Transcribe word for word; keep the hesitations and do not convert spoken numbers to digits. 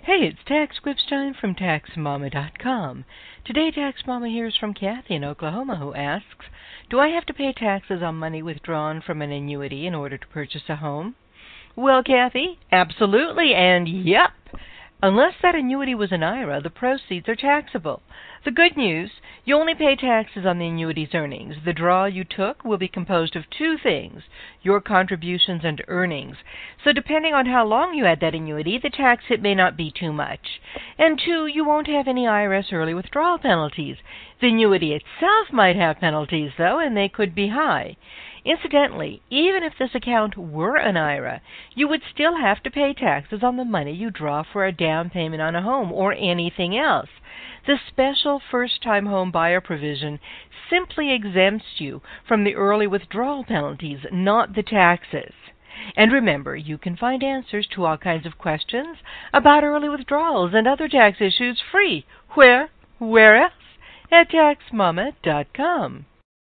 Hey, it's Tax Gripstein from Tax Mama dot com. Today, Tax Mama hears from Kathy in Oklahoma, who asks, do I have to pay taxes on money withdrawn from an annuity in order to purchase a home? Well, Kathy, absolutely, and yep. Unless that annuity was an I R A, the proceeds are taxable. The good news, you only pay taxes on the annuity's earnings. The draw you took will be composed of two things, your contributions and earnings. So depending on how long you had that annuity, the tax hit may not be too much. And two, you won't have any I R S early withdrawal penalties. The annuity itself might have penalties, though, and they could be high. Incidentally, even if this account were an I R A, you would still have to pay taxes on the money you draw for a down payment on a home or anything else. The special first-time home buyer provision simply exempts you from the early withdrawal penalties, not the taxes. And remember, you can find answers to all kinds of questions about early withdrawals and other tax issues free. Where? Where else? At Tax Mama dot com.